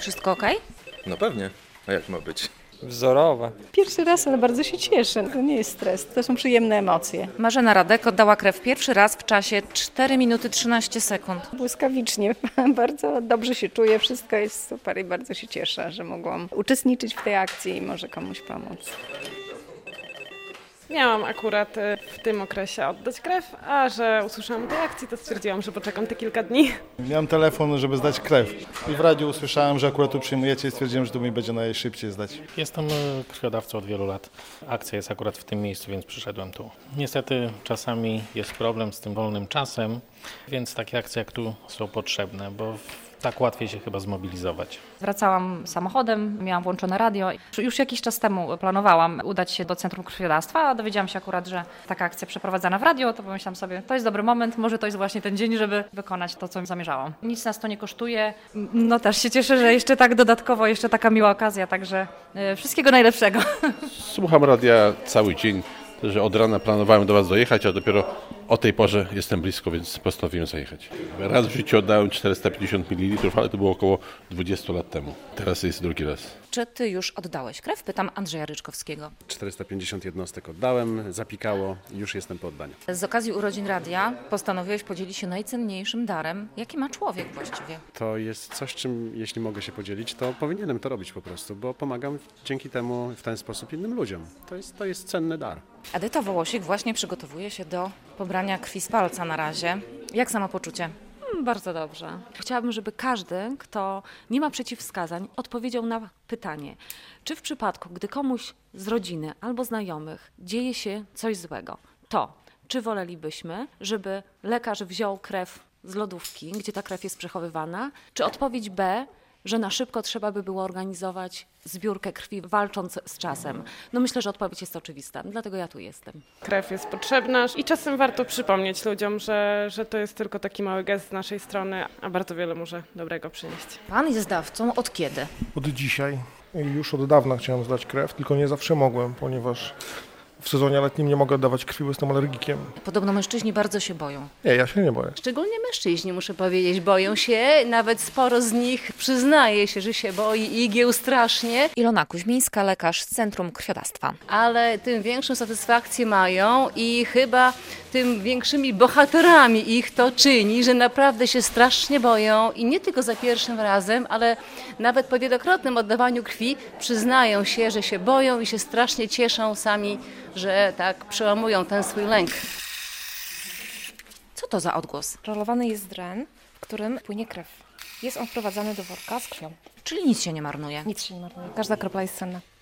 Wszystko okej? No pewnie. A jak ma być? Wzorowe. Pierwszy raz, ale bardzo się cieszę. To nie jest stres, to są przyjemne emocje. Marzena Radek oddała krew pierwszy raz w czasie 4 minuty 13 sekund. Błyskawicznie, bardzo dobrze się czuję, wszystko jest super i bardzo się cieszę, że mogłam uczestniczyć w tej akcji i może komuś pomóc. Miałam akurat w tym okresie oddać krew, a że usłyszałam o tej akcji, to stwierdziłam, że poczekam te kilka dni. Miałem telefon, żeby zdać krew i w radiu usłyszałem, że akurat tu przyjmujecie i stwierdziłem, że to mi będzie najszybciej zdać. Jestem krwiodawcą od wielu lat. Akcja jest akurat w tym miejscu, więc przyszedłem tu. Niestety czasami jest problem z tym wolnym czasem, więc takie akcje jak tu są potrzebne, bo tak łatwiej się chyba zmobilizować. Wracałam samochodem, miałam włączone radio. Już jakiś czas temu planowałam udać się do Centrum Krwiodawstwa, a dowiedziałam się akurat, że taka akcja przeprowadzana w radio, to pomyślałam sobie, to jest dobry moment, może to jest właśnie ten dzień, żeby wykonać to, co zamierzałam. Nic nas to nie kosztuje. No też się cieszę, że jeszcze tak dodatkowo, jeszcze taka miła okazja, także wszystkiego najlepszego. Słucham radia cały dzień, że od rana planowałem do Was dojechać, a dopiero o tej porze jestem blisko, więc postanowiłem zajechać. Raz w życiu oddałem 450 ml, ale to było około 20 lat temu. Teraz jest drugi raz. Czy ty już oddałeś krew? Pytam Andrzeja Ryczkowskiego. 450 jednostek oddałem, zapikało i już jestem po oddaniu. Z okazji urodzin radia postanowiłeś podzielić się najcenniejszym darem, jaki ma człowiek właściwie. To jest coś, czym jeśli mogę się podzielić, to powinienem to robić po prostu, bo pomagam dzięki temu w ten sposób innym ludziom. To jest cenny dar. Edyta Wołosik właśnie przygotowuje się do pobrania krwi z palca na razie. Jak samopoczucie? Bardzo dobrze. Chciałabym, żeby każdy, kto nie ma przeciwwskazań, odpowiedział na pytanie, czy w przypadku, gdy komuś z rodziny albo znajomych dzieje się coś złego, to czy wolelibyśmy, żeby lekarz wziął krew z lodówki, gdzie ta krew jest przechowywana, czy odpowiedź B, że na szybko trzeba by było organizować zbiórkę krwi, walcząc z czasem? No myślę, że odpowiedź jest oczywista, dlatego ja tu jestem. Krew jest potrzebna i czasem warto przypomnieć ludziom, że to jest tylko taki mały gest z naszej strony, a bardzo wiele może dobrego przynieść. Pan jest dawcą od kiedy? Od dzisiaj. Już od dawna chciałem zdać krew, tylko nie zawsze mogłem, ponieważ w sezonie letnim nie mogę oddawać krwi, bo jestem alergikiem. Podobno mężczyźni bardzo się boją. Nie, ja się nie boję. Szczególnie mężczyźni, muszę powiedzieć, boją się. Nawet sporo z nich przyznaje się, że się boi igieł strasznie. Ilona Kuźmińska, lekarz z Centrum Krwiodawstwa. Ale tym większą satysfakcję mają i chyba tym większymi bohaterami ich to czyni, że naprawdę się strasznie boją i nie tylko za pierwszym razem, ale nawet po wielokrotnym oddawaniu krwi przyznają się, że się boją i się strasznie cieszą sami, że tak przełamują ten swój lęk. Co to za odgłos? Rolowany jest dren, w którym płynie krew. Jest on wprowadzany do worka z krwią. Czyli nic się nie marnuje. Nic się nie marnuje. Każda kropla jest cenna.